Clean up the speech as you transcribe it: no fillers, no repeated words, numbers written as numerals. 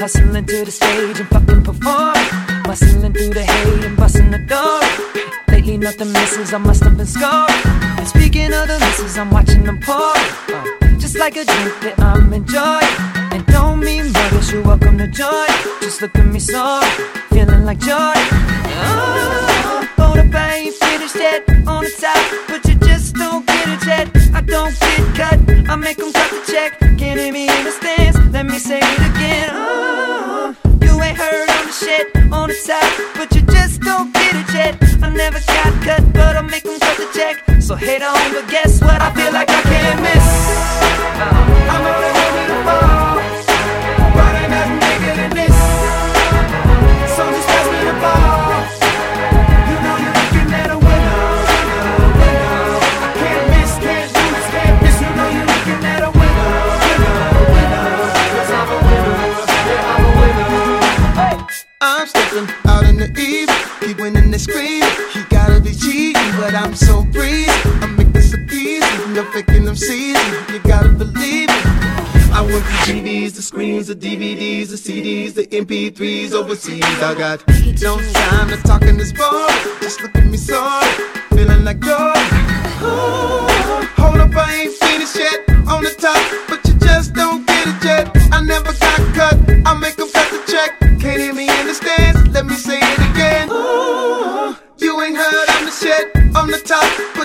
Hustling to the stage and fucking perform. Bustling through the hay and busting the door. Lately nothing misses, I must have been scored. And speaking of the misses, I'm watching them pour. Just like a drink that I'm enjoying. And don't mean much, you're welcome to join. Just look at me so, feeling like joy. Hold up, I ain't finished yet. On the top, but you just don't get it yet. I don't get cut, I make them cut the check. Can't hear me in the stands, let me say it again. You ain't heard on the shit. On the top, but you just don't get it yet. I never got cut, but I make them cut the check. So hate on, but guess what? I feel like I can't miss. I'm only ready to fall, but ain't nothing bigger than this. So just pass me the ball. You know you're looking at a winner, winner. I can't miss, can't lose, can't miss. You know you're looking at a winner, winner. 'Cause I'm a winner, yeah, I'm a winner. I'm stepping out in the evening, keep winning and screaming. He gotta be cheating, but I'm so breezy. I make this look easy, no faking them season. You gotta believe it. I went from TVs, the screens, the DVDs, the CDs, the MP3s overseas. I got no time to talk in this bar. Just look at me sorry, feeling like joy. Hold up, I ain't finished yet. On the top, but you just don't get it yet. I never got cut, I make them cut the check. Can't hear me in the stands, let me say it again. You ain't heard I'm the shit on the top.